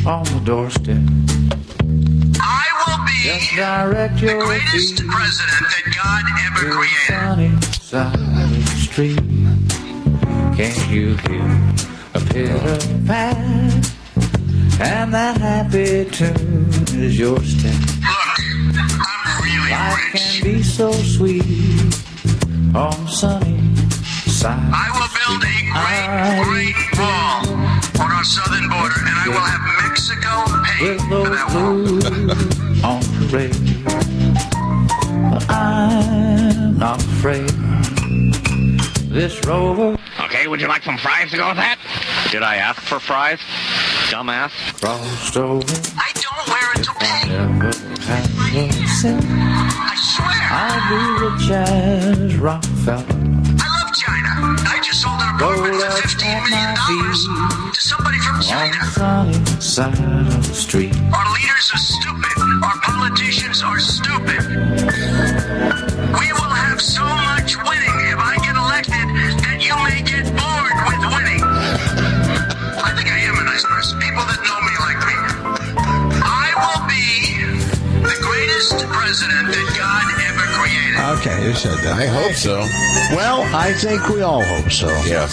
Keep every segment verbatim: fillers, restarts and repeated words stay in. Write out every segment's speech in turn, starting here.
on the doorstep. I will be Just direct the your greatest feet president that God ever to the created. sunny side of the street. Can't you hear a pitter pat? And that happy tune is your step. Look, I'm really Life rich. can be so sweet on the sunny side. I will build a great, great wall on our southern border, and I will have Mexico pay With for those that wall. blues on parade. But I'm not afraid. This rover Okay, would you like some fries to go with that? Did I ask for fries? Dumbass. crossed over. I don't wear it to pay. Never have a cent. I swear. I'll be rich as Rockefeller. I love China. I just sold an apartment for fifteen million dollars to somebody from On China. the sunny side of the street. Our leaders are stupid. Our politicians are stupid. We will have so much winning if I get elected that you may get bored with winning. I think I am a nice person. People that know me like me. I will be the greatest president that God ever created. Okay, you said that. I hope so. Well, I think we all hope so. Yes.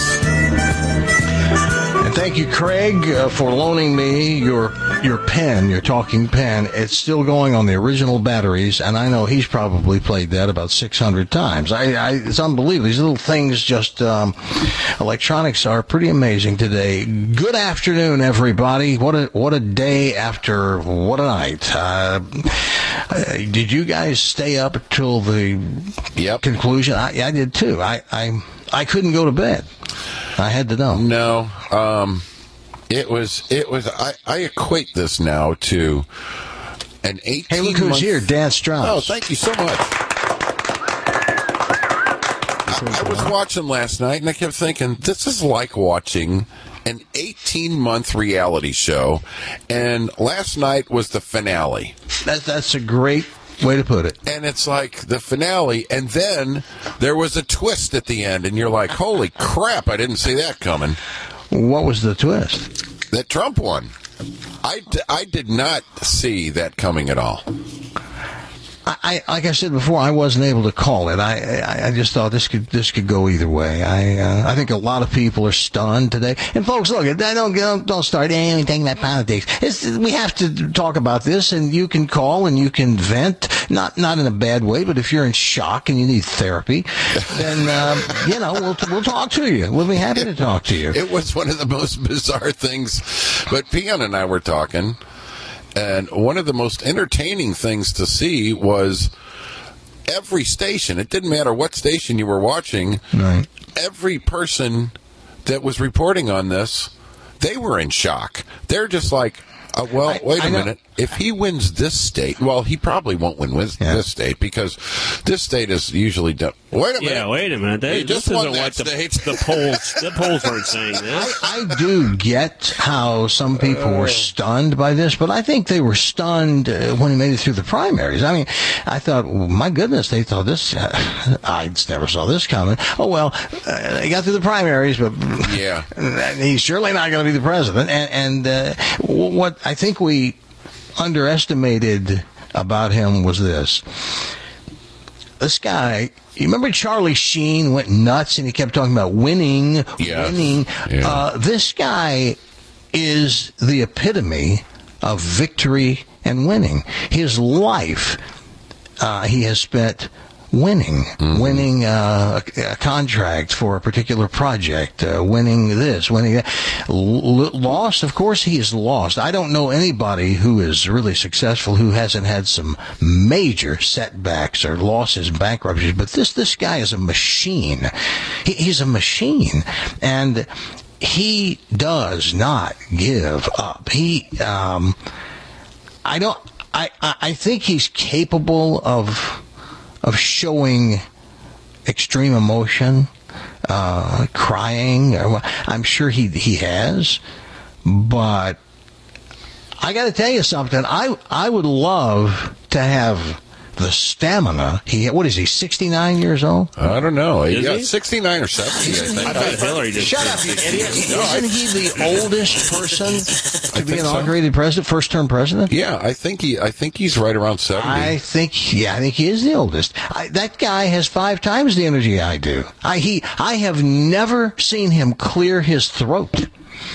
And thank you, Craig, uh, for loaning me your your pen, your talking pen. It's still going on the original batteries, and I know he's probably played that about six hundred times. I, I it's unbelievable. These little things, just um, electronics, are pretty amazing today. Good afternoon, everybody. What a what a day after what a night. Uh, uh, did you guys stay up till the Yep. conclusion? I, I did too. I, I I couldn't go to bed. I had to know. No. Um, it was, it was, I, I equate this now to an eighteen Hey, look who's month here, Dan Strauss. Oh, thank you so much. I, I was watching last night, and I kept thinking, this is like watching an eighteen-month reality show, and last night was the finale. That, that's a great way to put it. And it's like the finale, and then there was a twist at the end, and you're like, holy crap, I didn't see that coming. What was the twist? That Trump won. I, d- I did not see that coming at all. I, I like I said before, I wasn't able to call it. I, I, I just thought this could this could go either way. I uh, I think a lot of people are stunned today. And folks, look, I don't don't, don't start anything about politics. It's, we have to talk about this, and you can call and you can vent, not not in a bad way, but if you're in shock and you need therapy, then uh, you know we'll we'll talk to you. We'll be happy to talk to you. It was one of the most bizarre things. But Peon and I were talking. And one of the most entertaining things to see was every station. It didn't matter what station you were watching. Right. Every person that was reporting on this, they were in shock. They're just like, uh, well, I, wait a I know. minute. If he wins this state, well, he probably won't win with Yeah. this state because this state is usually done. Wait a minute. Yeah, wait a minute. They, He just this won isn't that what the, state. the polls. The polls weren't saying that. I do get how some people were stunned by this, but I think they were stunned uh, when he made it through the primaries. I mean, I thought, well, my goodness, they thought this, uh, I never saw this coming. Oh, well, uh, they got through the primaries, but Yeah. he's surely not going to be the president. And, and uh, what I think we underestimated about him was this. This guy, you remember Charlie Sheen went nuts and he kept talking about winning, Yes. winning. Yeah. Uh, this guy is the epitome of victory and winning. His life, uh, he has spent winning, Mm-hmm. winning uh, a, a contract for a particular project, uh, winning this, winning that. L- lost, of course, he is lost. I don't know anybody who is really successful who hasn't had some major setbacks or losses, bankruptcies. But this this guy is a machine. He, he's a machine, and he does not give up. He, um, I don't. I, I I think he's capable of. of showing extreme emotion, uh, crying. I'm sure he he has, but I got to tell you something. I I would love to have the stamina. He, what is he, sixty-nine years old? I don't know. Is yeah, he? sixty-nine or seventy, I think. I thought Hillary just Shut up, you idiot. Isn't he the oldest person to be think so. inaugurated president, first-term president? Yeah, I think he. I think he's right around seventy. I think, yeah, I think he is the oldest. I, that guy has five times the energy I do. I, he, I have never seen him clear his throat.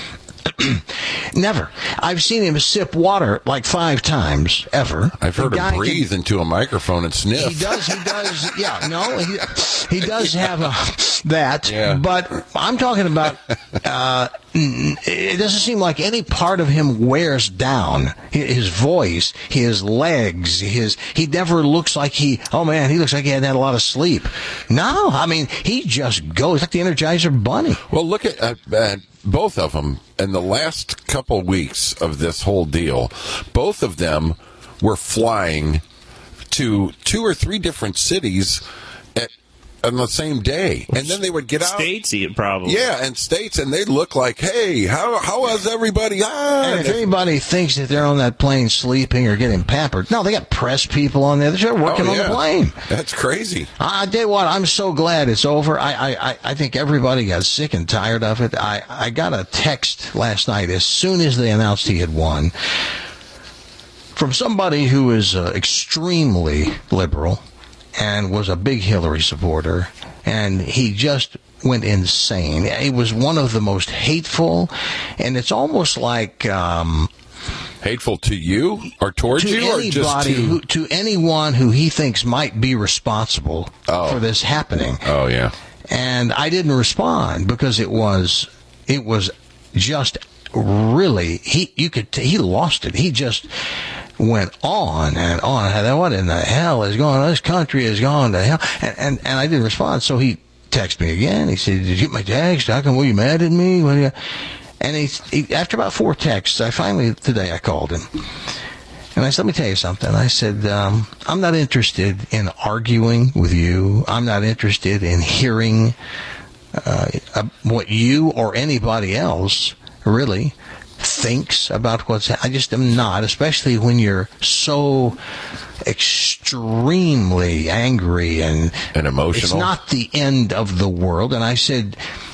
Never. I've seen him sip water like five times, ever. I've heard The him guy breathe can- into a microphone and sniff. He does, he does, yeah, no, he, he does have a, that, Yeah. but I'm talking about, uh, it doesn't seem like any part of him wears down. His voice, his legs, his, he never looks like he, oh man, he looks like he hadn't had a lot of sleep. No, I mean, he just goes like the Energizer Bunny. Well, look at uh, uh, both of them in the last couple weeks of this whole deal. Both of them were flying to two or three different cities at on the same day, and then they would get out. States, probably. Yeah, and states, and they'd look like, hey, how how is everybody? Ah, And if anybody thinks that they're on that plane sleeping or getting pampered, no, they got press people on there. They're working oh, on yeah. the plane. That's crazy. I tell you what, I'm so glad it's over. I, I, I- I think everybody got sick and tired of it. I, I got a text last night as soon as they announced he had won from somebody who is uh, extremely liberal and was a big Hillary supporter, and he just went insane. It was one of the most hateful, and it's almost like um, Hateful to you or towards to you, or anybody just to? who, to anyone who he thinks might be responsible Oh. for this happening. Oh yeah. And I didn't respond because it was it was just really he you could t- he lost it. He just went on and on. What in the hell is going on? This country is going to hell. And and, and I didn't respond. So he texted me again. He said, "Did you get my text? How come were you mad at me?" What do you? And he, he after about four texts, I finally today I called him. And I said, let me tell you something. I said, um, I'm not interested in arguing with you. I'm not interested in hearing uh, uh, what you or anybody else really thinks about what's I just am not, especially when you're so extremely angry and, And emotional. It's not the end of the world. And I said,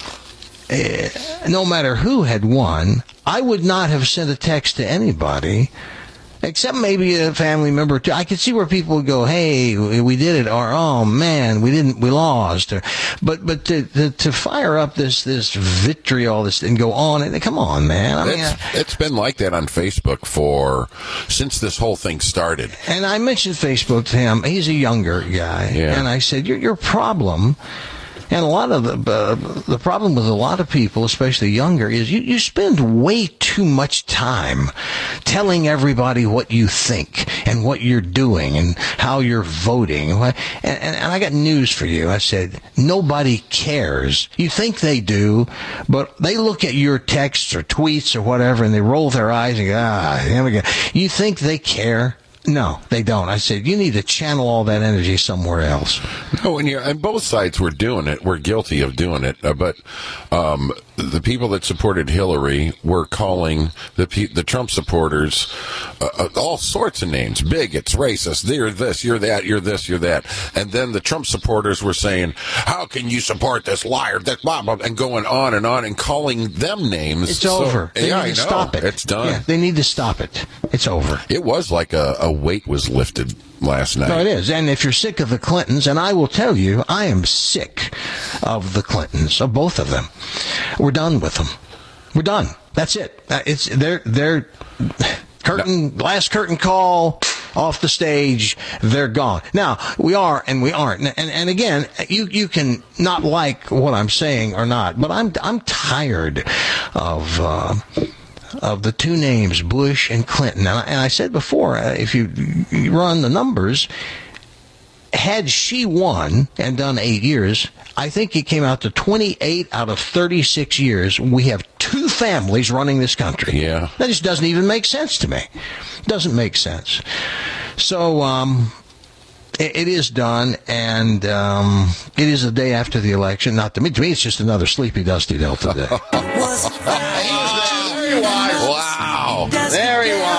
eh, no matter who had won, I would not have sent a text to anybody except maybe a family member too. I could see where people would go, "Hey, we did it," or "Oh man, we didn't, we lost." Or, but but to, to to fire up this this vitriol, this and go on and come on, man. I mean, It's, it's been like that on Facebook for since this whole thing started. and I mentioned Facebook to him. He's a younger guy, Yeah. and I said, "Your your problem." And a lot of the uh, the problem with a lot of people, especially younger, is you, you spend way too much time telling everybody what you think and what you're doing and how you're voting. And, and, and I got news for you. I said, nobody cares. You think they do, but they look at your texts or tweets or whatever and they roll their eyes and go, ah, here we go. You think they care? No, they don't. I said, you need to channel all that energy somewhere else. No, and, you're, and both sides were doing it. We're guilty of doing it. Uh, but um, the people that supported Hillary were calling the pe- the Trump supporters uh, uh, all sorts of names: bigots, racists. You're this, you're that, you're this, you're that. And then the Trump supporters were saying, "How can you support this liar?" That blah blah, and going on and on and calling them names. It's So- over. They yeah, need I to know. stop it. It's done. Yeah, they need to stop it. It's over. It was like a, a weight was lifted last night. No, it is. And if you're sick of the Clintons, and I will tell you, I am sick of the Clintons, of both of them. We're done with them. We're done. That's it. Uh, It's they're they're curtain last curtain call off the stage. They're gone. Now we are and we aren't. And and again, you you can not like what I'm saying or not, but I'm I'm tired of. Uh, of the two names, Bush and Clinton. And I, and I said before, uh, if you, you run the numbers, had she won and done eight years, I think it came out to twenty-eight out of thirty-six years. We have two families running this country. Yeah. That just doesn't even make sense to me. Doesn't make sense. So, um, it, it is done, and um, it is the day after the election. Not to me. To me, it's just another sleepy, dusty Delta day. Wow. There he was.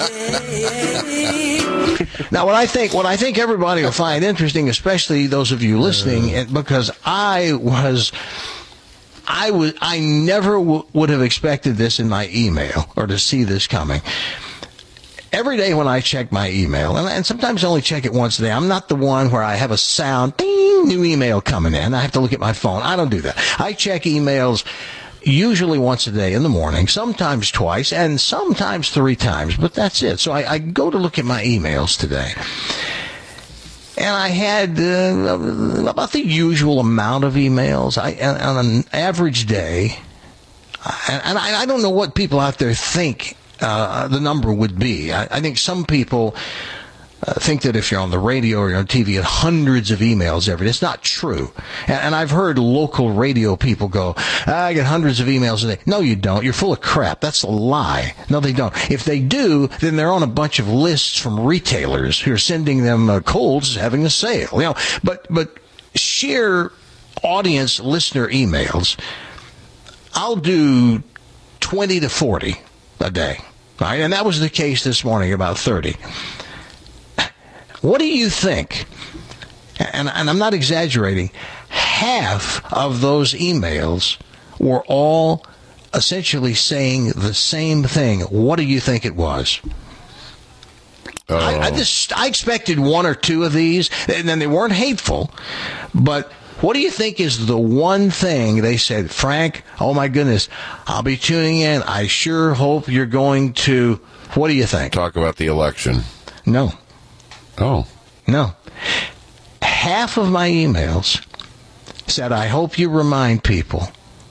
Now, what I think, what I think everybody will find interesting, especially those of you listening, and because I was, I was, I never w- would have expected this in my email or to see this coming. Every day when I check my email, and, and sometimes I only check it once a day, I'm not the one where I have a sound, ding, new email coming in. I have to look at my phone. I don't do that. I check emails usually once a day in the morning, sometimes twice, and sometimes three times, but that's it. So I, I go to look at my emails today. And I had uh, about the usual amount of emails. I, on an average day, and, and I, I don't know what people out there think Uh, the number would be. I, I think some people uh, think that if you're on the radio or you're on T V, you get hundreds of emails every day. It's not true. And, and I've heard local radio people go, I get hundreds of emails a day. No, you don't. You're full of crap. That's a lie. No, they don't. If they do, then they're on a bunch of lists from retailers who are sending them uh, colds having a sale. You know, but but sheer audience listener emails, I'll do twenty to forty a day. All right, and that was the case this morning, about thirty. What do you think? And, and I'm not exaggerating. Half of those emails were all essentially saying the same thing. What do you think it was? Oh. I, I just I expected one or two of these, and then they weren't hateful, but what do you think is the one thing they said, Frank, oh my goodness, I'll be tuning in. I sure hope you're going to, what do you think? Talk about the election. No. Oh. No. Half of my emails said, I hope you remind people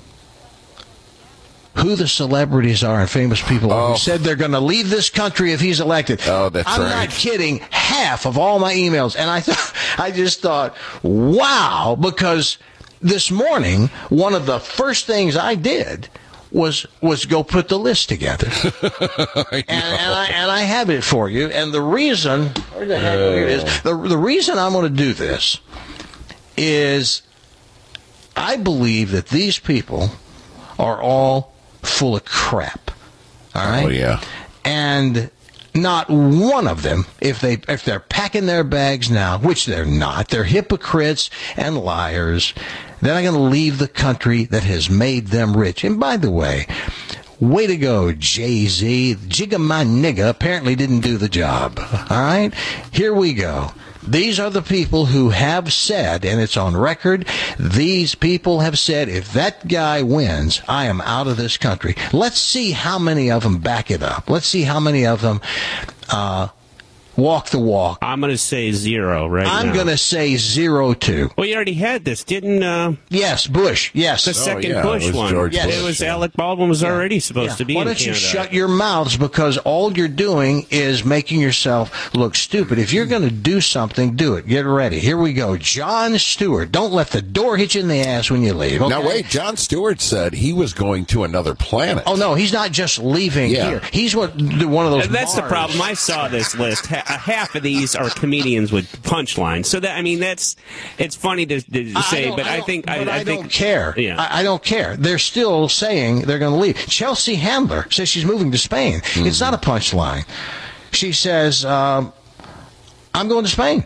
who the celebrities are and famous people are oh. who said they're going to leave this country if he's elected. Oh, that's I'm right. not kidding. Half of all my emails. And I thought, I just thought, wow, because this morning, one of the first things I did was was go put the list together. and, and, I, and I have it for you. And the reason, where the heck here it is, the, the reason I'm going to do this is I believe that these people are all full of crap. All right? Oh, yeah. And not one of them, if they if they're packing their bags now, which they're not, they're hypocrites and liars, they're not going to leave the country that has made them rich. And by the way, way to go, Jay-Z. Jigga my nigga apparently didn't do the job. All right? Here we go. These are the people who have said, and it's on record, these people have said, if that guy wins, I am out of this country. Let's see how many of them back it up. Let's see how many of them uh, walk the walk. I'm going to say zero right I'm now. I'm going to say zero, too. Well, you already had this, didn't uh Yes, Bush, yes. the Oh, second yeah, Bush it was one. George Yes. Bush. It was Alec Baldwin was already supposed Yeah. to be Why in don't you Canada. shut your mouths, because all you're doing is making yourself look stupid. If you're going to do something, do it. Get ready. Here we go. Jon Stewart. Don't let the door hit you in the ass when you leave. Okay? Now, wait, Jon Stewart said he was going to another planet. Oh, no, he's not just leaving Yeah. here. He's what, one of those And that's the Mars. problem. I saw this list. Ha- half of these are comedians with punchlines. So that I mean, that's it's funny to, to say, don't- but I, don't- think but I, I, I think don't care. Yeah. I, I don't care. They're still saying they're going to leave. Chelsea Handler says she's moving to Spain. Mm-hmm. It's not a punchline. She says, um, "I'm going to Spain."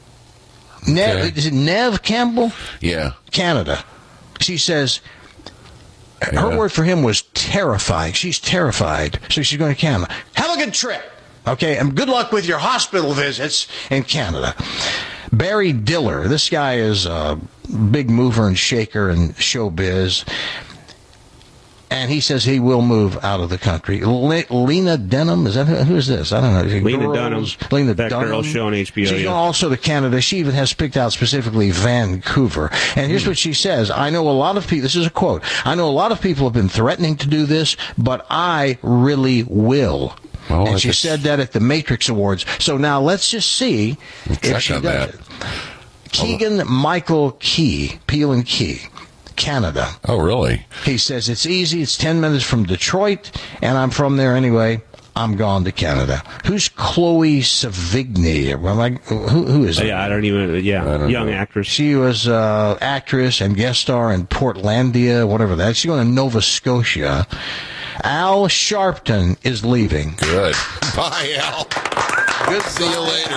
Nev, Okay. is it Nev Campbell? Yeah. Canada. She says. Her Yeah. word for him was terrified. She's terrified. So she's going to Canada. Have a good trip. Okay, and good luck with your hospital visits in Canada. Barry Diller. This guy is a big mover and shaker in showbiz. And he says he will move out of the country. Le- Lena Dunham, is that who, who is this? I don't know. Lena Girls, Dunham. Lena That Dunham. girl show on H B O, She's yeah. going also to Canada. She even has picked out specifically Vancouver. And here's what she says. I know a lot of people, this is a quote, I know a lot of people have been threatening to do this, but I really will. Well, and I she guess- said that at the Matrix Awards. So now let's just see if check she on does that. it. Keegan Michael Key, Peel and Key, Canada. Oh, really? He says, it's easy. It's ten minutes from Detroit, and I'm from there anyway. I'm gone to Canada. Who's Chloe Sevigny? Am I, who, who is it? yeah, I don't even. Yeah, I don't young know. actress. She was uh, actress and guest star in Portlandia, whatever that. She's going to Nova Scotia. Al Sharpton is leaving. Good. Bye, Al. Good. See you later.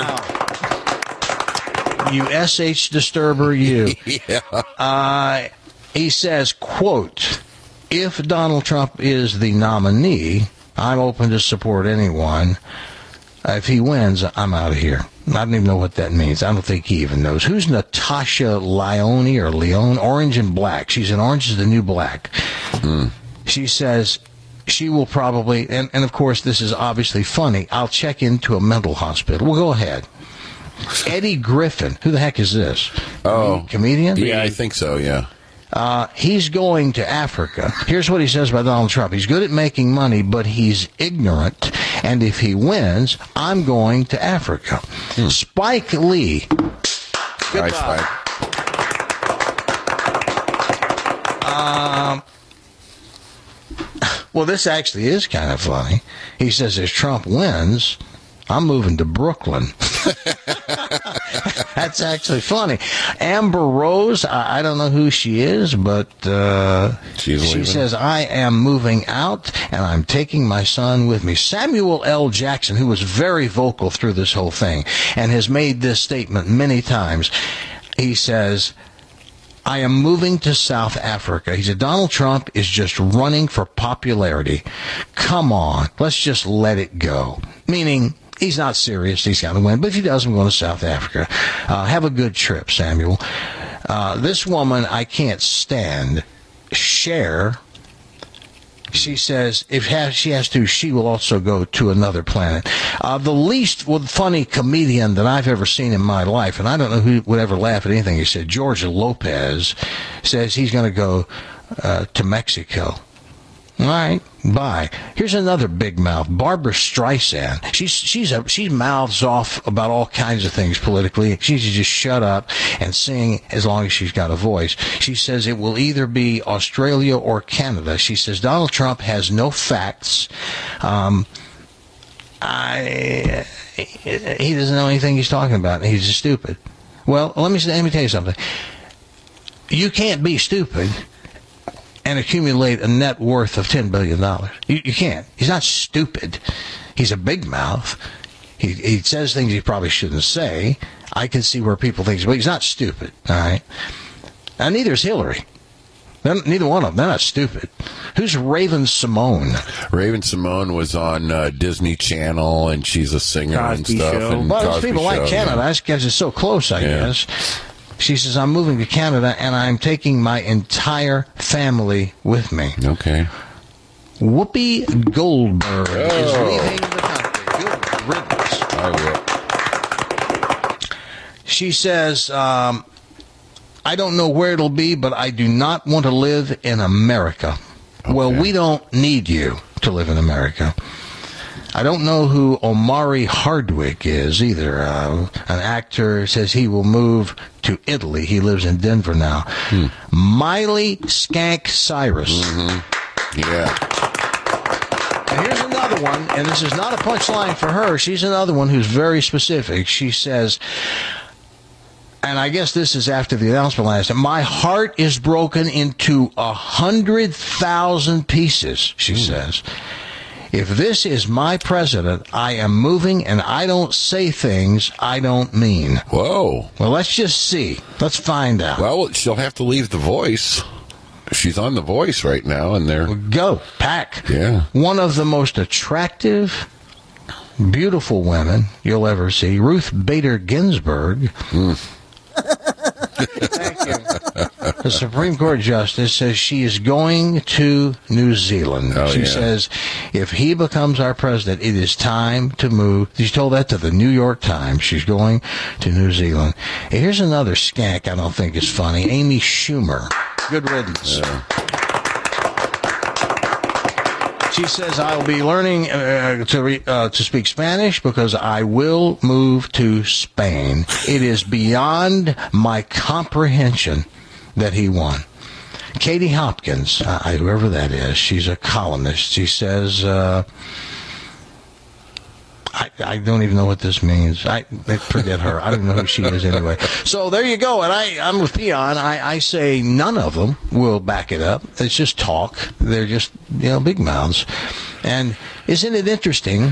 You S H disturber, you. Yeah. Uh, he says, quote, if Donald Trump is the nominee, I'm open to support anyone. Uh, if he wins, I'm out of here. I don't even know what that means. I don't think he even knows. Who's Natasha Lyonne or Leone? Orange and Black. She's in Orange is the New Black. Mm. She says she will probably, and, and of course this is obviously funny, I'll check into a mental hospital. Well, go ahead. Eddie Griffin. Who the heck is this? Oh. Comedian? Yeah, I think so, yeah. Uh, he's going to Africa. Here's what he says about Donald Trump. He's good at making money, but he's ignorant. And if he wins, I'm going to Africa. Hmm. Spike Lee. Goodbye. Spike. Um, well, this actually is kind of funny. He says, if Trump wins, I'm moving to Brooklyn. That's actually funny. Amber Rose, I, I don't know who she is, but uh, she says, I am moving out, and I'm taking my son with me. Samuel L. Jackson, who was very vocal through this whole thing, and has made this statement many times, he says, I am moving to South Africa. He said, Donald Trump is just running for popularity. Come on, let's just let it go. Meaning, he's not serious. He's got to win. But if he does, I'm going to South Africa. Uh, have a good trip, Samuel. Uh, this woman I can't stand. Cher. She says if has, she has to, she will also go to another planet. Uh, the least well, funny comedian that I've ever seen in my life, and I don't know who would ever laugh at anything he said, George Lopez, says he's going to go uh, to Mexico. All right, bye. Here's another big mouth, Barbara Streisand. She's she's a, she mouths off about all kinds of things politically. She should just shut up and sing as long as she's got a voice. She says it will either be Australia or Canada. She says Donald Trump has no facts. Um, I he doesn't know anything he's talking about. He's just stupid. Well, let me let me tell you something. You can't be stupid and accumulate a net worth of ten billion dollars. You, you can't. He's not stupid. He's a big mouth. He, he says things he probably shouldn't say. I can see where people think, but he's not stupid, all right? And neither is Hillary. They're, neither one of them. They're not stupid. Who's Raven Simone? Raven Simone was on uh, Disney Channel, and she's a singer Cosby and stuff. Show. And Well, Cosby people like Show, Canada. yeah. That's because it's so close, I Yeah. guess. She says, I'm moving to Canada, and I'm taking my entire family with me. Okay. Whoopi Goldberg is Oh. leaving the country. Good riddance. I will. She says, um, I don't know where it'll be, but I do not want to live in America. Well, Okay. we don't need you to live in America. I don't know who Omari Hardwick is either. Uh, an actor says he will move to Italy. He lives in Denver now. Hmm. Miley Skank Cyrus. Mm-hmm. Yeah. And here's another one, and this is not a punchline for her. She's another one who's very specific. She says, and I guess this is after the announcement last time, my heart is broken into a hundred thousand pieces, she Mm. says. If this is my president, I am moving, and I don't say things I don't mean. Whoa. Well, let's just see. Let's find out. Well, she'll have to leave The Voice. She's on The Voice right now, and they're... Go, pack. Yeah. One of the most attractive, beautiful women you'll ever see, Ruth Bader Ginsburg. Mm. Thank you. The Supreme Court Justice says she is going to New Zealand. Oh, she yeah. says if he becomes our president, it is time to move. She told that to the New York Times. She's going to New Zealand. Here's another skank I don't think is funny. Amy Schumer. Good riddance. Yeah. She says, I'll be learning uh, to re- uh, to speak Spanish because I will move to Spain. It is beyond my comprehension that he won. Katie Hopkins, uh, whoever that is, she's a columnist. She says, uh, I, I don't even know what this means. I forget her. I don't know who she is anyway. So there you go. And I, I'm with Peon. I, I say none of them will back it up. It's just talk. They're just, you know, big mouths. And isn't it interesting?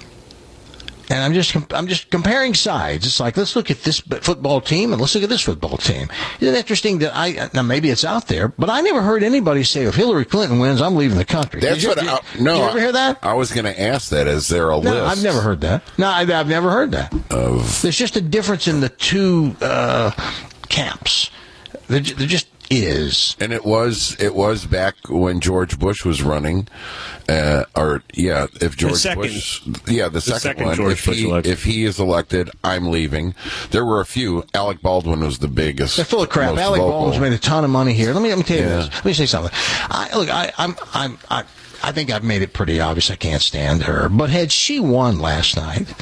And I'm just I'm just comparing sides. It's like, let's look at this football team and let's look at this football team. Isn't it interesting that I, now maybe it's out there, but I never heard anybody say, if Hillary Clinton wins, I'm leaving the country. That's you, what did, I, no, did you ever hear that? I was going to ask that. Is there a no, list? I've never heard that. No, I, I've never heard that. Of... There's just a difference in the two uh, camps. There, there just is. And it was it was back when George Bush was running, uh, or yeah, if George second, Bush, yeah, the, the second, second one. George if Bush he elected. if he is elected, I'm leaving. There were a few. Alec Baldwin was the biggest. They're full of crap. most Alec vocal. Baldwin's made a ton of money here. Let me let me tell you Yeah. this. Let me say something. I, look, I, I'm I'm I, I think I've made it pretty obvious I can't stand her. But had she won last night,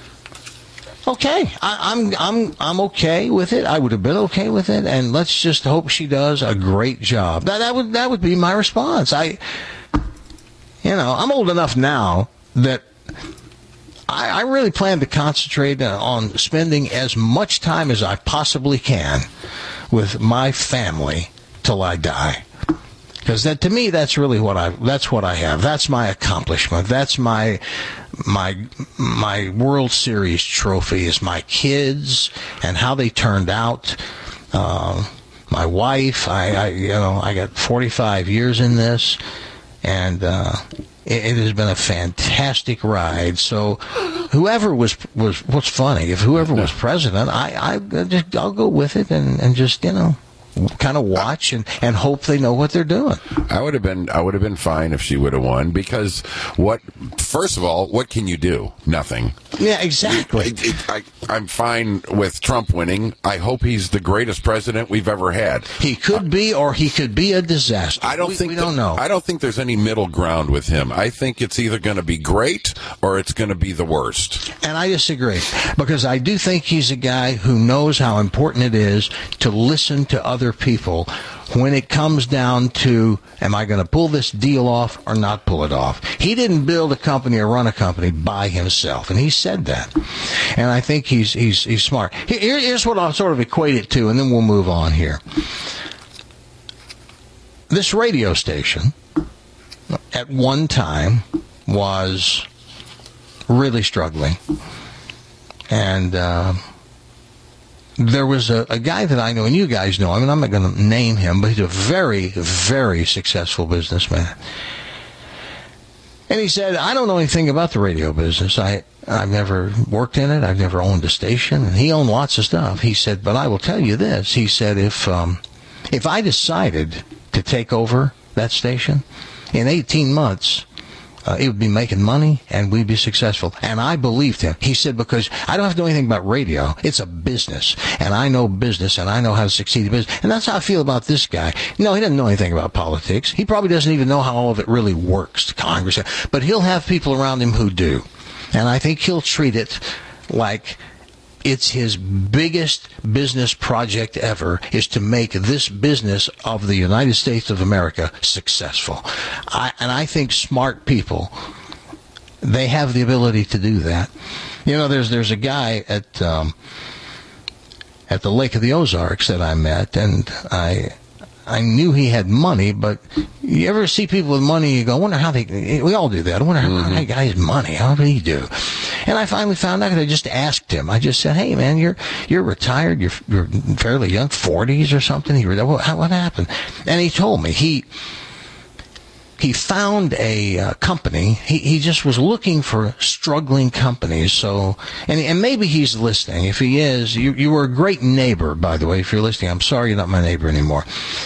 okay, I, I'm I'm I'm okay with it. I would have been okay with it, and let's just hope she does a great job. That that would that would be my response. I, you know, I'm old enough now that I, I really plan to concentrate on spending as much time as I possibly can with my family till I die. Because that, to me, that's really what I that's what I have. That's my accomplishment. That's my my my World Series trophy is my kids and how they turned out. Uh, my wife, I, I you know I got forty-five years in this, and uh, it, it has been a fantastic ride. So whoever was was what's funny if whoever was president, I I just I'll go with it and, and just you know. kind of watch and, and hope they know what they're doing. I would have been I would have been fine if she would have won, because what first of all, what can you do? Nothing. Yeah, exactly. It, it, I, I'm fine with Trump winning. I hope he's the greatest president we've ever had. He could be, or he could be a disaster. I don't we, think we that- don't know. I don't think there's any middle ground with him. I think it's either going to be great or it's going to be the worst. And I disagree, because I do think he's a guy who knows how important it is to listen to other people when it comes down to, am I going to pull this deal off or not pull it off? He didn't build a company or run a company by himself, and he said that. And I think he's he's he's smart. Here, here's what I'll sort of equate it to, and then we'll move on here. This radio station, at one time, was really struggling. And uh, there was a, a guy that I know, and you guys know him, and I'm not going to name him, but he's a very, very successful businessman. And he said, I don't know anything about the radio business. I, I've never worked in it. I've never owned a station. And he owned lots of stuff. He said, but I will tell you this. He said, if um, if I decided to take over that station, in eighteen months, Uh, it would be making money, and we'd be successful. And I believed him. He said, because I don't have to know anything about radio. It's a business, and I know business, and I know how to succeed in business. And that's how I feel about this guy. No, he doesn't know anything about politics. He probably doesn't even know how all of it really works, Congress. But he'll have people around him who do. And I think he'll treat it like it's his biggest business project ever, is to make this business of the United States of America successful. I, and I think smart people, they have the ability to do that. You know, there's there's a guy at um, at the Lake of the Ozarks that I met, and I I knew he had money, but you ever see people with money, you go, I wonder how they, we all do that. I wonder mm-hmm. how that guy has money. How did he do? And I finally found out, I just asked him. I just said, hey, man, you're you're retired. You're, you're fairly young, forties or something. He, what, what happened? And he told me he he found a uh, company. He he just was looking for struggling companies. So, and and maybe he's listening. If he is, you you were a great neighbor, by the way. If you're listening, I'm sorry you're not my neighbor anymore.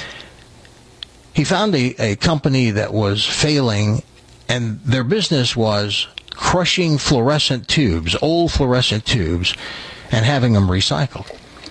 He found a, a company that was failing, and their business was crushing fluorescent tubes, old fluorescent tubes, and having them recycled.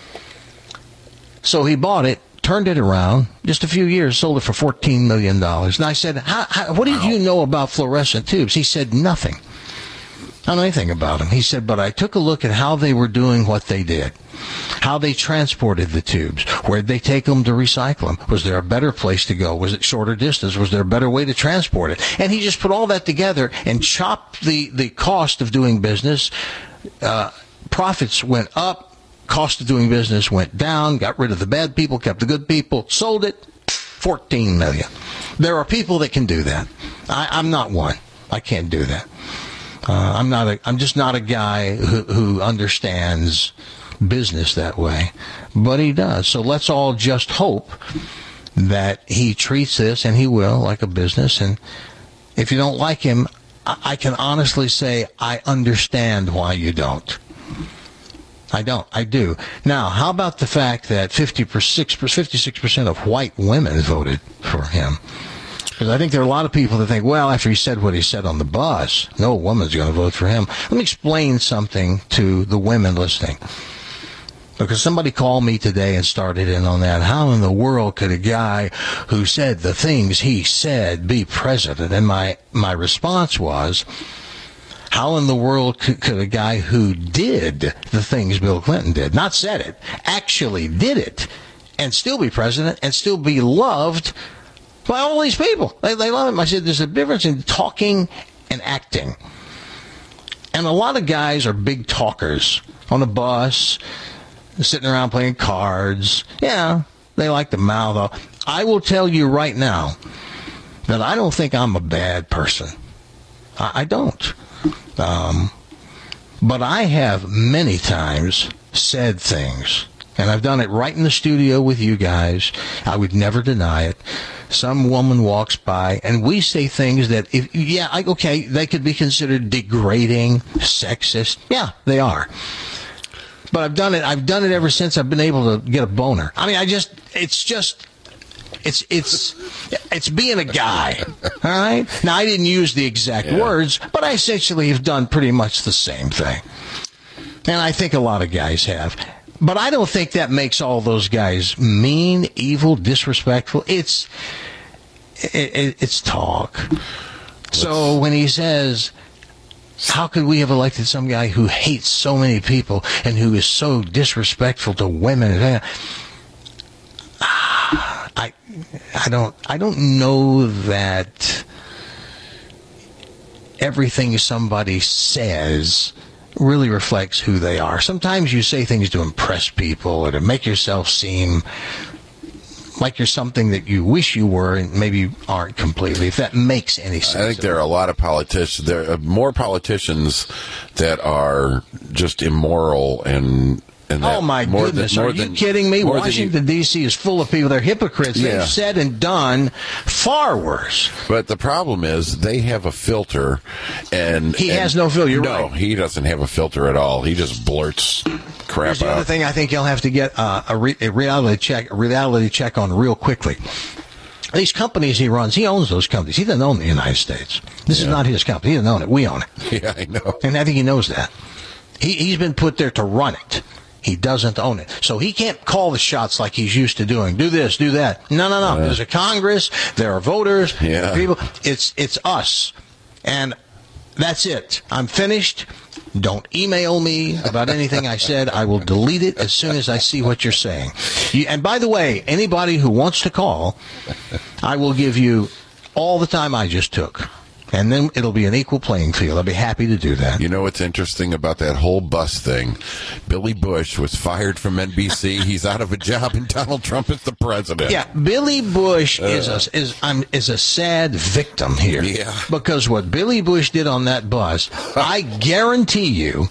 So he bought it, turned it around, just a few years, sold it for fourteen million dollars. And I said, how, how, what did you know about fluorescent tubes? He said, nothing. I don't know anything about them. He said, but I took a look at how they were doing what they did, how they transported the tubes, where'd they take them to recycle them? Was there a better place to go? Was it shorter distance? Was there a better way to transport it? And he just put all that together and chopped the, the cost of doing business. Uh, profits went up, cost of doing business went down, got rid of the bad people, kept the good people, sold it, fourteen million. There are people that can do that. I, I'm not one. I can't do that. Uh, I'm not a, I'm just not a guy who, who understands business that way, but he does. So let's all just hope that he treats this, and he will, like a business. And if you don't like him, I, I can honestly say I understand why you don't. I don't. I do. Now, how about the fact that fifty-six percent of white women voted for him? Because I think there are a lot of people that think, well, after he said what he said on the bus, no woman's going to vote for him. Let me explain something to the women listening. Because somebody called me today and started in on that. How in the world could a guy who said the things he said be president? And my, my response was, how in the world could, could a guy who did the things Bill Clinton did, not said it, actually did it, and still be president and still be loved by all these people? They, they love him. I said, there's a difference in talking and acting. And a lot of guys are big talkers on a bus, sitting around playing cards. Yeah, they like to mouth off. I will tell you right now that I don't think I'm a bad person. I, I don't. Um, but I have many times said things, and I've done it right in the studio with you guys. I would never deny it. Some woman walks by, and we say things that, if yeah, I, okay, they could be considered degrading, sexist. Yeah, they are. But I've done it. I've done it ever since I've been able to get a boner. I mean, I just, it's just, it's it's it's being a guy. All right. Now, I didn't use the exact yeah. words, but I essentially have done pretty much the same thing, and I think a lot of guys have. But I don't think that makes all those guys mean, evil, disrespectful. It's it, it, it's talk. So when he says, how could we have elected some guy who hates so many people and who is so disrespectful to women? I I don't I don't know that everything somebody says really reflects who they are. Sometimes you say things to impress people or to make yourself seem like you're something that you wish you were and maybe aren't completely, if that makes any sense. I think there are a lot of politicians, there are more politicians that are just immoral and And oh, my more goodness. Than, Are you than, kidding me? Washington, D C is full of people. They're hypocrites. Yeah. They've said and done far worse. But the problem is they have a filter. and He and, has no filter. You're no, right. he doesn't have a filter at all. He just blurts crap Here's the out. other thing I think you'll have to get uh, a, re- a reality check a reality check on real quickly. These companies he runs, he owns those companies. He doesn't own the United States. This yeah. is not his company. He doesn't own it. We own it. Yeah, I know. And I think he knows that. He, he's been put there to run it. He doesn't own it. So he can't call the shots like he's used to doing. Do this, do that. No, no, no. Uh, There's a Congress. There are voters. Yeah. There are people. It's, it's us. And that's it. I'm finished. Don't email me about anything I said. I will delete it as soon as I see what you're saying. You, and by the way, anybody who wants to call, I will give you all the time I just took. And then it'll be an equal playing field. I'll be happy to do that. You know what's interesting about that whole bus thing? Billy Bush was fired from N B C. He's out of a job, and Donald Trump is the president. Yeah, Billy Bush uh, is a is um, is a sad victim here. Yeah. Because what Billy Bush did on that bus, I guarantee you,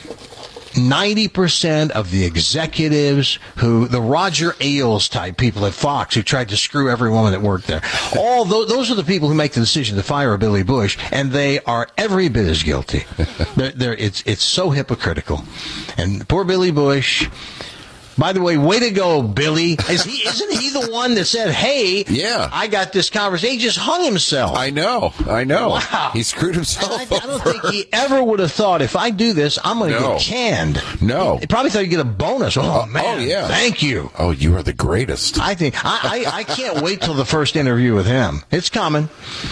ninety percent of the executives who, the Roger Ailes type people at Fox who tried to screw every woman that worked there, all those, those are the people who make the decision to fire Billy Bush, and they are every bit as guilty. they're, they're, it's, it's so hypocritical. And poor Billy Bush. By the way, way to go, Billy. Is he, isn't he the one that said, hey, yeah. I got this conversation? He just hung himself. I know. I know. Wow. He screwed himself I, I don't over. think he ever would have thought, if I do this, I'm going to No. get canned. No. He probably thought he'd get a bonus. Oh, Uh, man. oh, yeah. Thank you. Oh, you are the greatest. I think, I, I, I can't wait till the first interview with him. It's coming.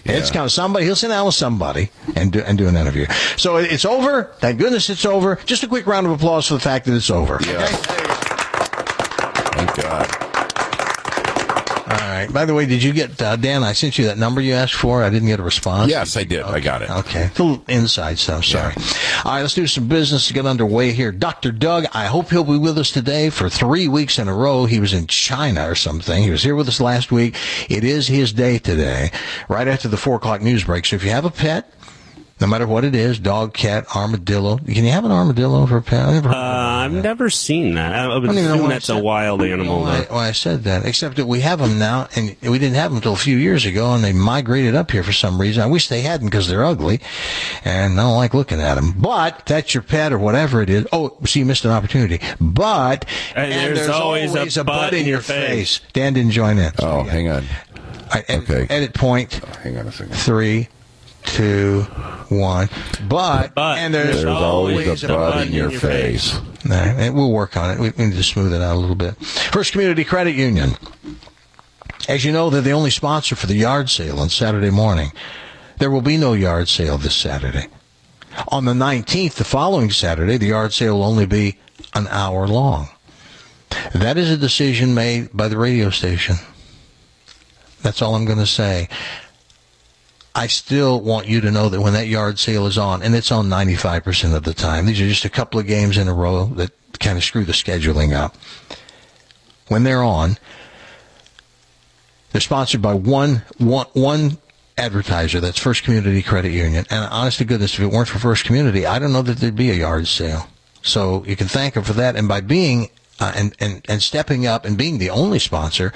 It's kind of somebody. He'll sit down with somebody and do, and do an interview. So it's over. Thank goodness it's over. Just a quick round of applause for the fact that it's over. Yeah. Okay? Thank God. All right. By the way, did you get, uh, Dan, I sent you that number you asked for. I didn't get a response. Yes, I did. Okay. I got it. Okay. It's a little inside stuff. Sorry. Yeah. All right. Let's do some business to get underway here. Doctor Doug, I hope he'll be with us today for three weeks in a row. He was in China or something. He was here with us last week. It is his day today, right after the four o'clock news break. So if you have a pet, no matter what it is, dog, cat, armadillo. Can you have an armadillo for a pet? I've never, uh, I've never seen that. I would I assume that's a wild animal. Why, why I said that, except that we have them now, and we didn't have them until a few years ago, and they migrated up here for some reason. I wish they hadn't because they're ugly, and I don't like looking at them. But that's your pet or whatever it is. Oh, see, you missed an opportunity. But and and there's, there's always, always a a butt in your face. Dan didn't join in. Oh, hang on. I, edit, Okay. Edit point. Oh, hang on a second. Three, two, one. But, But and there's, There's always a butt in your face. All right, and we'll work on it. We need to smooth it out a little bit. First Community Credit Union. As you know, they're the only sponsor for the yard sale on Saturday morning. There will be no yard sale this Saturday. On the nineteenth, the following Saturday, the yard sale will only be an hour long. That is a decision made by the radio station. That's all I'm going to say. I still want you to know that when that yard sale is on, and it's on ninety-five percent of the time, these are just a couple of games in a row that kind of screw the scheduling up. When they're on, they're sponsored by one, one, one advertiser, that's First Community Credit Union. And honest to goodness, if it weren't for First Community, I don't know that there'd be a yard sale. So you can thank them for that. And by being, uh, and, and, and stepping up and being the only sponsor,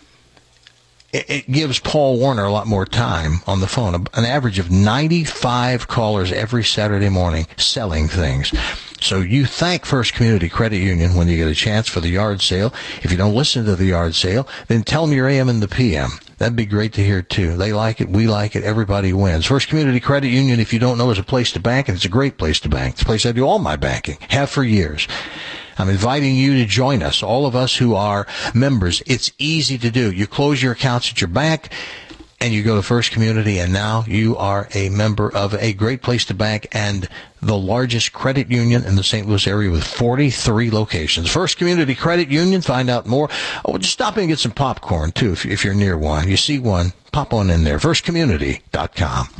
it gives Paul Warner a lot more time on the phone. An average of ninety-five callers every Saturday morning selling things. So you thank First Community Credit Union when you get a chance for the yard sale. If you don't listen to the yard sale, then tell them you're A M and the P M. That'd be great to hear, too. They like it. We like it. Everybody wins. First Community Credit Union, if you don't know, is a place to bank, and it's a great place to bank. It's a place I do all my banking, have for years. I'm inviting you to join us, all of us who are members. It's easy to do. You close your accounts at your bank, and you go to First Community, and now you are a member of a great place to bank and the largest credit union in the Saint Louis area with forty-three locations. First Community Credit Union. Find out more. Oh, just stop in and get some popcorn, too, if, if you're near one. You see one, pop on in there. first community dot com.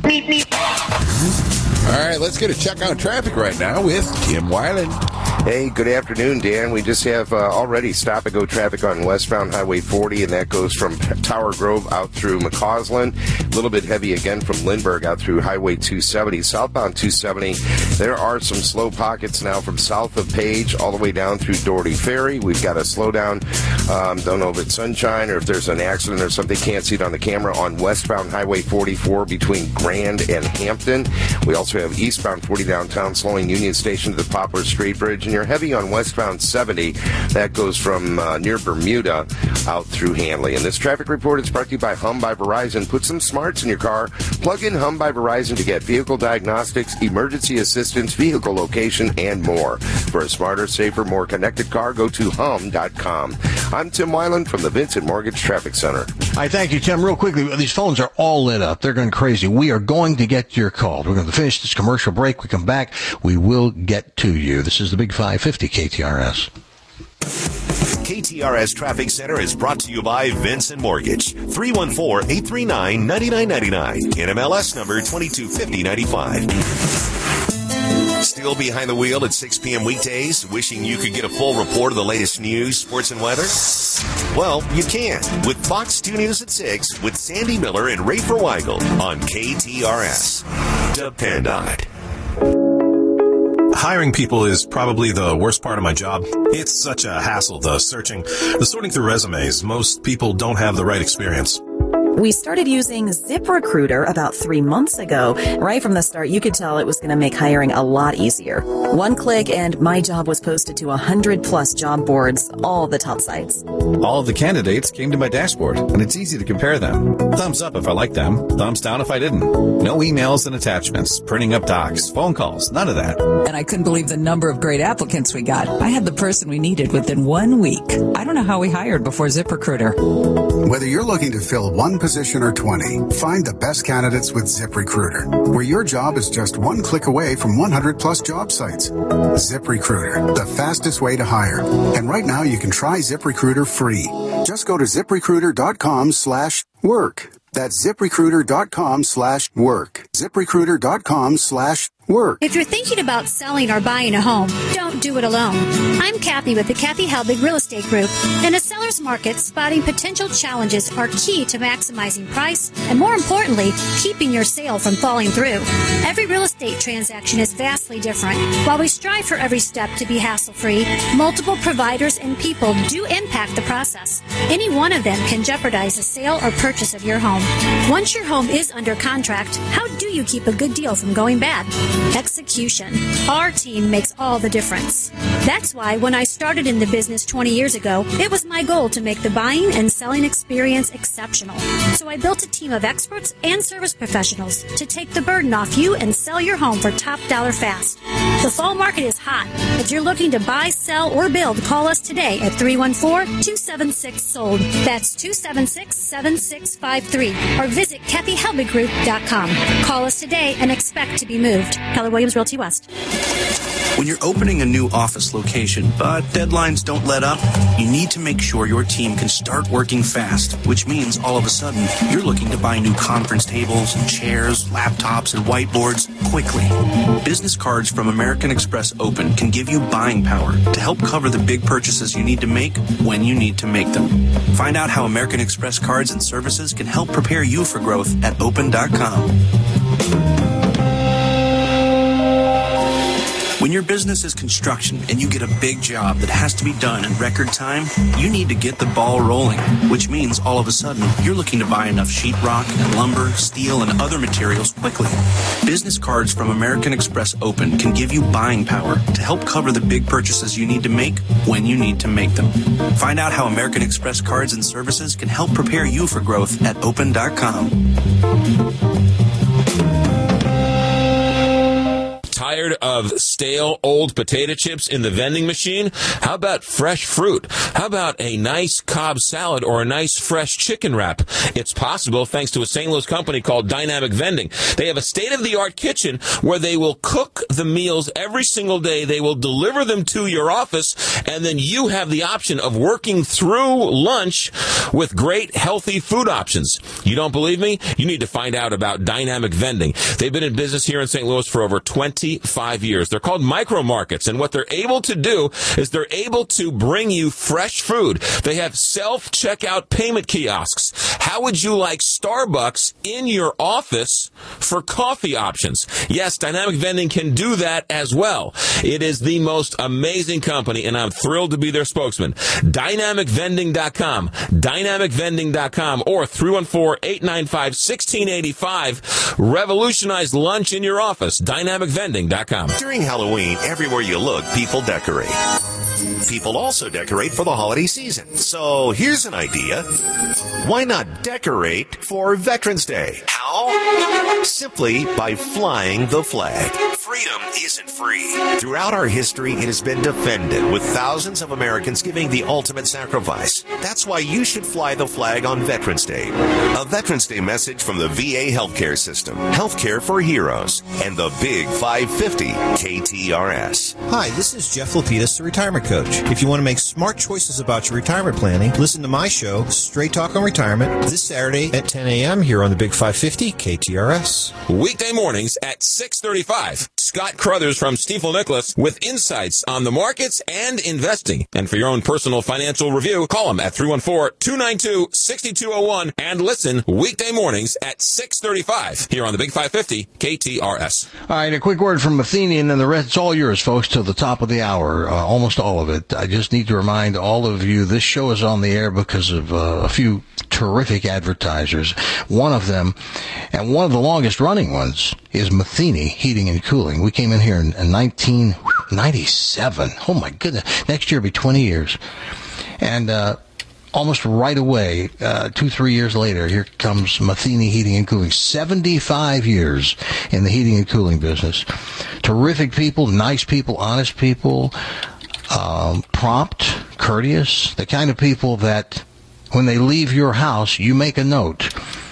All right, let's get a check on traffic right now with Tim Weiland. Hey, good afternoon, Dan. We just have uh, already stop-and-go traffic on westbound Highway forty, and that goes from Tower Grove out through McCausland. A little bit heavy again from Lindbergh out through Highway two seventy. Southbound two seventy, there are some slow pockets now from south of Page all the way down through Doherty Ferry. We've got a slowdown. Um, don't know if it's sunshine or if there's an accident or something. Can't see it on the camera on westbound Highway forty-four between Grand and Hampton. We also have eastbound forty downtown slowing Union Station to the Poplar Street Bridge. And you're heavy on westbound seventy. That goes from uh, near Bermuda out through Hanley. And this traffic report is brought to you by Hum by Verizon. Put some smarts in your car. Plug in Hum by Verizon to get vehicle diagnostics, emergency assistance, vehicle location, and more. For a smarter, safer, more connected car, go to hum dot com. I'm Tim Weiland from the Vincent Mortgage Traffic Center. I thank you, Tim. Real quickly, these phones are all lit up. They're going crazy. We are going to get your call. We're going to finish this commercial break. We come back. We will get to you. This is the Big five fifty K T R S. K T R S Traffic Center is brought to you by Vincent Mortgage. three one four, eight three nine, nine nine nine nine. N M L S number twenty-two fifty ninety-five. Still behind the wheel at six p.m. weekdays, wishing you could get a full report of the latest news, sports, and weather? Well, you can with Fox two News at six with Sandy Miller and Ray Ferweigel on K T R S. Depend on it. Hiring people is probably the worst part of my job. It's such a hassle, the searching, the sorting through resumes. Most people don't have the right experience. We started using ZipRecruiter about three months ago. Right from the start, you could tell it was going to make hiring a lot easier. One click and my job was posted to one hundred plus job boards, all the top sites. All of the candidates came to my dashboard, and it's easy to compare them. Thumbs up if I liked them, thumbs down if I didn't. No emails and attachments, printing up docs, phone calls, none of that. And I couldn't believe the number of great applicants we got. I had the person we needed within one week. I don't know how we hired before ZipRecruiter. Whether you're looking to fill one position position or twenty, find the best candidates with ZipRecruiter, where your job is just one click away from one hundred plus job sites. ZipRecruiter, the fastest way to hire. And right now you can try ZipRecruiter free. Just go to ZipRecruiter.com slash work. That's ZipRecruiter.com slash work. ZipRecruiter.com slash work. If you're thinking about selling or buying a home, don't do it alone. I'm Kathy with the Kathy Helbig Real Estate Group. In a seller's market, spotting potential challenges are key to maximizing price and, more importantly, keeping your sale from falling through. Every real estate transaction is vastly different. While we strive for every step to be hassle-free, multiple providers and people do impact the process. Any one of them can jeopardize the sale or purchase of your home. Once your home is under contract, how do you keep a good deal from going bad? Execution. Our team makes all the difference. That's why when I started in the business twenty years ago, it was my goal to make the buying and selling experience exceptional. So I built a team of experts and service professionals to take the burden off you and sell your home for top dollar fast. The fall market is hot. If you're looking to buy, sell, or build, call us today at three one four, two seven six, sold. That's two seven six, seven six five three. Or visit Kathy Helbig Group dot com. Call us today and expect to be moved. Keller Williams Realty West. When you're opening a new office location, but deadlines don't let up, you need to make sure your team can start working fast, which means all of a sudden you're looking to buy new conference tables, chairs, laptops, and whiteboards quickly. Business cards from American Express Open can give you buying power to help cover the big purchases you need to make when you need to make them. Find out how American Express cards and services can help prepare you for growth at open dot com. When your business is construction and you get a big job that has to be done in record time, you need to get the ball rolling, which means all of a sudden you're looking to buy enough sheetrock and lumber, steel, and other materials quickly. Business cards from American Express Open can give you buying power to help cover the big purchases you need to make when you need to make them. Find out how American Express cards and services can help prepare you for growth at open dot com. Tired of stale old potato chips in the vending machine? How about fresh fruit? How about a nice Cobb salad or a nice fresh chicken wrap? It's possible thanks to a Saint Louis company called Dynamic Vending. They have a state-of-the-art kitchen where they will cook the meals every single day. They will deliver them to your office, and then you have the option of working through lunch with great, healthy food options. You don't believe me? You need to find out about Dynamic Vending. They've been in business here in Saint Louis for over twenty-five years. They're called micro markets, and what they're able to do is they're able to bring you fresh food. They have self-checkout payment kiosks. How would you like Starbucks in your office for coffee options? Yes, Dynamic Vending can do that as well. It is the most amazing company, and I'm thrilled to be their spokesman. Dynamic Vending dot com, Dynamic Vending dot com, or three one four, eight nine five, one six eight five. Revolutionize lunch in your office. Dynamic Vending dot com. During Halloween, everywhere you look, people decorate. People also decorate for the holiday season. So here's an idea. Why not decorate for Veterans Day? How? Simply by flying the flag. Freedom isn't free. Throughout our history, it has been defended, with thousands of Americans giving the ultimate sacrifice. That's why you should fly the flag on Veterans Day. A Veterans Day message from the V A healthcare system, Healthcare for Heroes, and the Big five fifty K T R S. Hi, this is Jeff Lapidus, the retirement coach. If you want to make smart choices about your retirement planning, listen to my show, Straight Talk on Retirement, this Saturday at ten a.m. here on the Big five fifty K T R S. Weekday mornings at six thirty-five. Scott Crothers from Stifel Nicholas with insights on the markets and investing. And for your own personal financial review, call him at three one four, two nine two, six two zero one and listen weekday mornings at six thirty-five here on the Big five fifty K T R S. All right, a quick word from Matheny, and then the rest, it's all yours, folks, till the top of the hour, uh, almost all of it. I just need to remind all of you, this show is on the air because of uh, a few terrific advertisers. One of them, and one of the longest running ones, is Matheny Heating and Cooling. We came in here in, in nineteen ninety-seven. Oh my goodness. Next year will be twenty years. And, uh, almost right away, uh, two, three years later, here comes Matheny Heating and Cooling. seventy-five years in the heating and cooling business. Terrific people, nice people, honest people, um, prompt, courteous, the kind of people that when they leave your house, you make a note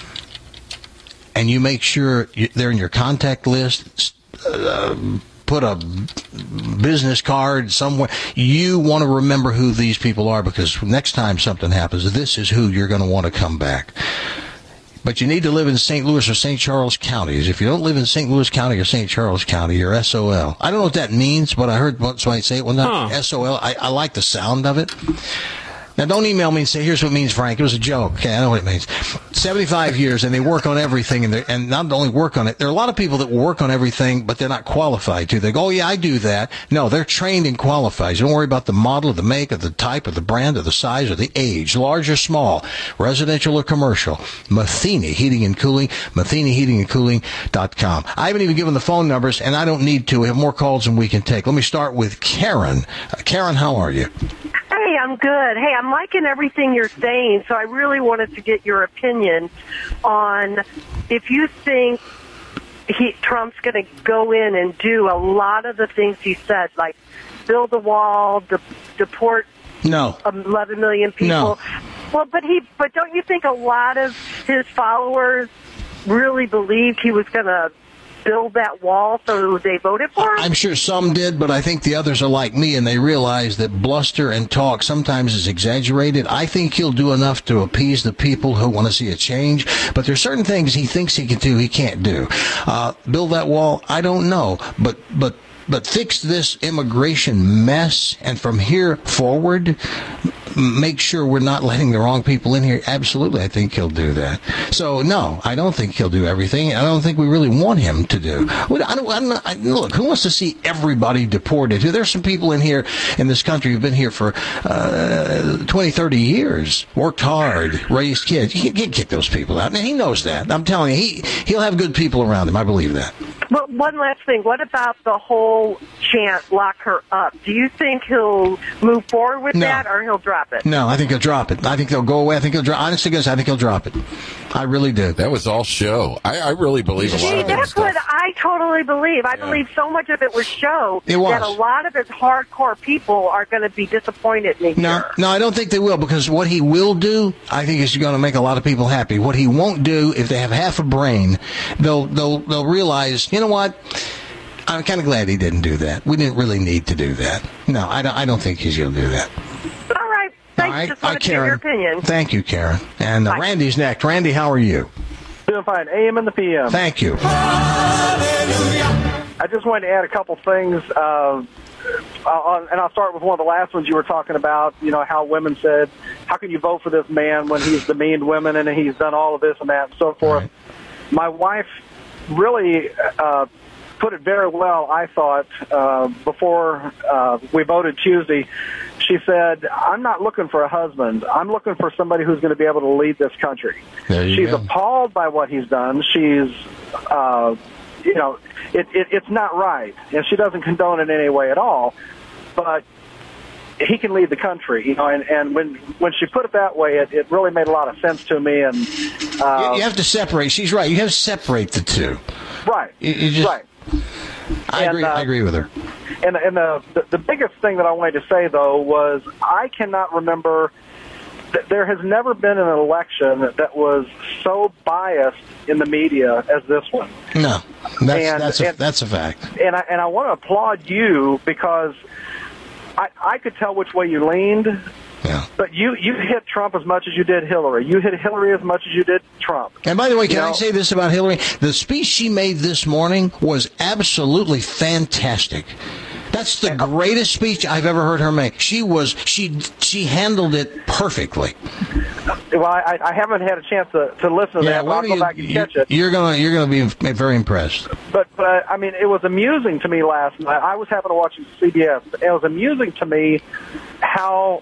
and you make sure you, they're in your contact list, uh, put a business card somewhere. You want to remember who these people are, because next time something happens, this is who you're going to want to come back. But you need to live in Saint Louis or Saint Charles counties. If you don't live in Saint Louis County or Saint Charles County, you're S O L. I don't know what that means, but I heard somebody say it one time. Huh. S O L. I, I like the sound of it. Now, don't email me and say, here's what it means, Frank. It was a joke. Okay, I know what it means. seventy-five years, and they work on everything, and, and not only work on it, there are a lot of people that work on everything, but they're not qualified to. They go, oh, yeah, I do that. No, they're trained and qualified. You don't worry about the model, or the make, or the type, or the brand, or the size, or the age, large or small, residential or commercial. Matheny Heating and Cooling, matheny heating and cooling dot com. I haven't even given the phone numbers, and I don't need to. We have more calls than we can take. Let me start with Karen. Uh, Karen, how are you? Hey, I'm good. Hey, I'm liking everything you're saying, so I really wanted to get your opinion on if you think he, Trump's going to go in and do a lot of the things he said, like build a wall, de- deport no. eleven million people. No. Well, but he, but don't you think a lot of his followers really believed he was going to build that wall, so they voted for him? I'm sure some did, but I think the others are like me, and they realize that bluster and talk sometimes is exaggerated. I think he'll do enough to appease the people who want to see a change, but there's certain things he thinks he can do he can't do. Uh, build that wall, I don't know, but but but fix this immigration mess, and from here forward, make sure we're not letting the wrong people in here. Absolutely, I think he'll do that. So, no, I don't think he'll do everything. I don't think we really want him to do. I don't, I don't, I, look, who wants to see everybody deported? There's some people in here, in this country, who've been here for uh, twenty, thirty years, worked hard, raised kids. You can't kick those people out. And he knows that. I'm telling you, he, he'll have good people around him. I believe that. Well, one last thing. What about the whole chant, lock her up? Do you think he'll move forward with No. that, or he'll drop it? No, I think he'll drop it. I think they'll go away. I think he'll drop. Honestly, guys, I think he'll drop it. I really do. That was all show. I, I really believe a lot See, of that that's stuff. what I totally believe. I Yeah. believe so much of it was show It was. that a lot of his hardcore people are going to be disappointed in him. No, no, I don't think they will, because what he will do, I think, is going to make a lot of people happy. What he won't do, if they have half a brain, they'll they'll they'll realize, you know what? I'm kind of glad he didn't do that. We didn't really need to do that. No, I don't. I don't think he's going to do that. All right. Thanks. All right, Just Hi, wanted to get your Karen. opinion. Thank you, Karen. And uh, Randy's next. Randy, how are you? Doing fine. A M and the P M. Thank you. I just wanted to add a couple things, uh, on, and I'll start with one of the last ones you were talking about, you know, how women said, how can you vote for this man when he's demeaned women and he's done all of this and that and so forth. Right. My wife really uh, put it very well, I thought, uh, before uh, we voted Tuesday. She said, I'm not looking for a husband. I'm looking for somebody who's going to be able to lead this country. There you She's go. appalled by what he's done. She's, uh, you know, it, it, it's not right. And she doesn't condone it in any way at all. But he can lead the country, you know, and, and when when she put it that way, it, it really made a lot of sense to me. And uh, you, you have to separate. She's right. You have to separate the two. Right. You, you just, right. I And, agree. uh, I agree with her. And, and the, the the biggest thing that I wanted to say, though, was I cannot remember that there has never been an election that was so biased in the media as this one. No, that's And- that's a, and- that's a fact. And I and I want to applaud you because I I could tell which way you leaned. Yeah. But you, you hit Trump as much as you did Hillary. You hit Hillary as much as you did Trump. And by the way, can You know- I say this about Hillary? The speech she made this morning was absolutely fantastic. That's the greatest speech I've ever heard her make. She was she she handled it perfectly. Well, I, I haven't had a chance to, to listen to Yeah, that, but I'll wait go till back and you- catch it. You're gonna you're gonna be very impressed. But, but I mean, it was amusing to me last night. I was having to watch C B S. It was amusing to me how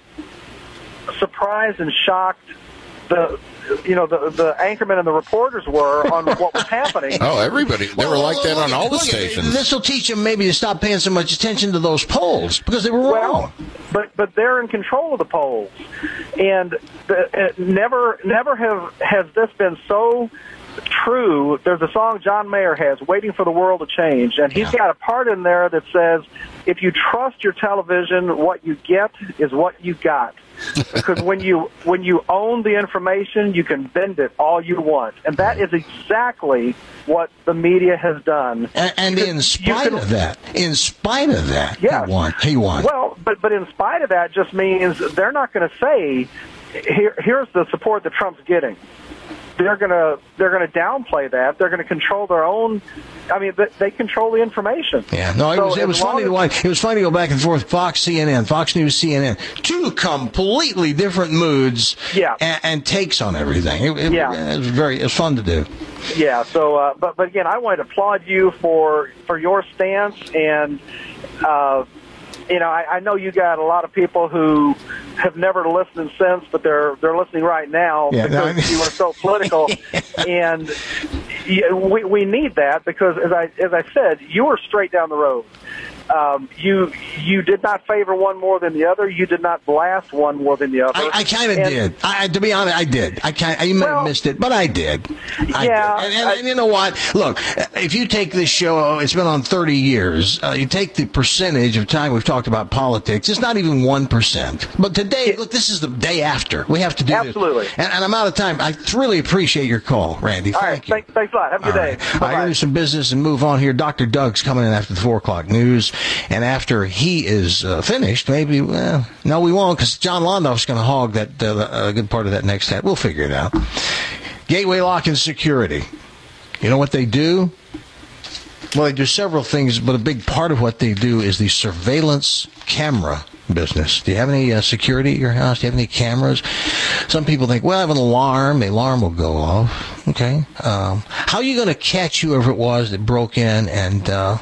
surprised and shocked the you know the the anchormen and the reporters were on what was happening. Oh, everybody. They were like that on all the stations. This will teach them maybe to stop paying so much attention to those polls because they were Well, wrong. but but they're in control of the polls, and the, it never never have has this been so true. There's a song John Mayer has, "Waiting for the World to Change," and he's got a part in there that says, if you trust your television, what you get is what you got. Because when you when you own the information, you can bend it all you want, and that is exactly what the media has done. And, and in spite can, of that, in spite of that, yes. he won. He won. Well, but but in spite of that, just means they're not going to say, Here, here's the support that Trump's getting. They're gonna they're gonna downplay that. They're gonna control their own. I mean, they, they control the information. Yeah, no, it so was it was funny to watch. It was funny to go back and forth. Fox, C N N, Fox News, C N N, two completely different moods. Yeah. and, and takes on everything. It, it, Yeah. it was very it was fun to do. Yeah. So, uh, but but again, I want to applaud you for for your stance, and uh, you know, I, I know you got a lot of people who have never listened since, but they're they're listening right now Yeah, because no, I- you are so political, and yeah, we we need that because as I as I said, you were straight down the road. Um, you you did not favor one more than the other. You did not blast one more than the other. I, I kind of And- did. I, to be honest, I did. I kind I may Well, have missed it, but I did. I yeah, did. And, and, and you know what? Look, if you take this show, it's been on thirty years. Uh, you take the percentage of time we've talked about politics. It's not even one percent. But today, look, this is the day after. We have to do Absolutely. this. And, and I'm out of time. I really appreciate your call, Randy. All Thank right, you. thanks, thanks a lot. Have a good All day. right. I gotta do some business and move on here. Doctor Doug's coming in after the four o'clock news, and after he is uh, finished, maybe well, no, we won't, because John Londoff's going to hog that uh, a good part of that next hat. We'll figure it out. Gateway Lock and Security. You know what they do? Well, they do several things, but a big part of what they do is the surveillance camera business. Do you have any uh, security at your house? Do you have any cameras? Some people think, well, I have an alarm. The alarm will go off. Okay. Um, how are you going to catch whoever it was that broke in and... Uh,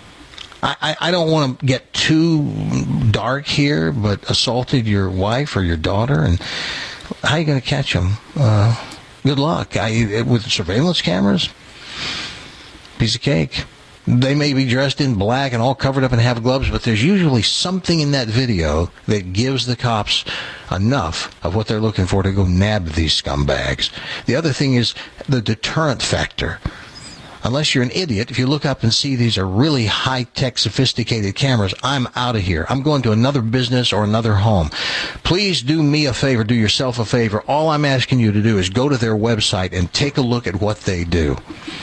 I, I don't want to get too dark here, but assaulted your wife or your daughter, and how are you going to catch them? Uh, good luck. I, with surveillance cameras, piece of cake. They may be dressed in black and all covered up and have gloves, but there's usually something in that video that gives the cops enough of what they're looking for to go nab these scumbags. The other thing is the deterrent factor. Unless you're an idiot, if you look up and see these are really high-tech, sophisticated cameras, I'm out of here. I'm going to another business or another home. Please do me a favor, do yourself a favor. All I'm asking you to do is go to their website and take a look at what they do.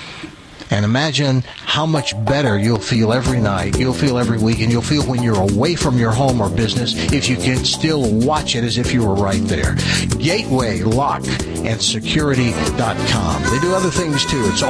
And imagine how much better you'll feel every night, you'll feel every week, and you'll feel when you're away from your home or business if you can still watch it as if you were right there. Gateway Lock and Security dot com. They do other things too. It's